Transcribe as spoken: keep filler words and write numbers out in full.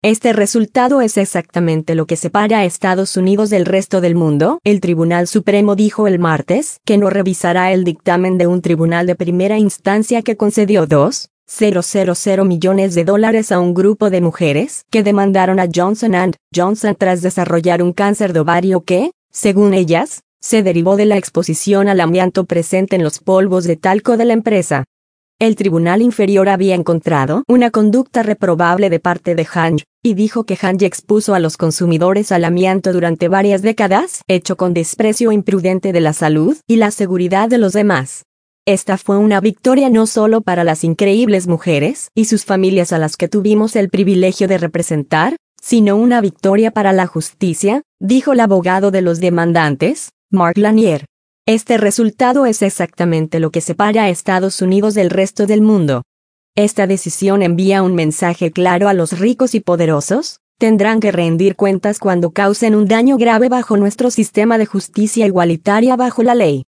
Este resultado es exactamente lo que separa a Estados Unidos del resto del mundo. El Tribunal Supremo dijo el martes que no revisará el dictamen de un tribunal de primera instancia que concedió dos coma cero millones de dólares a un grupo de mujeres que demandaron a Johnson and Johnson tras desarrollar un cáncer de ovario que, según ellas, se derivó de la exposición al amianto presente en los polvos de talco de la empresa. El tribunal inferior había encontrado una conducta reprobable de parte de Hange, y dijo que Hange expuso a los consumidores al amianto durante varias décadas, hecho con desprecio imprudente de la salud y la seguridad de los demás. Esta fue una victoria no solo para las increíbles mujeres y sus familias a las que tuvimos el privilegio de representar, sino una victoria para la justicia, dijo el abogado de los demandantes, Mark Lanier. Este resultado es exactamente lo que separa a Estados Unidos del resto del mundo. Esta decisión envía un mensaje claro a los ricos y poderosos: tendrán que rendir cuentas cuando causen un daño grave bajo nuestro sistema de justicia igualitaria bajo la ley.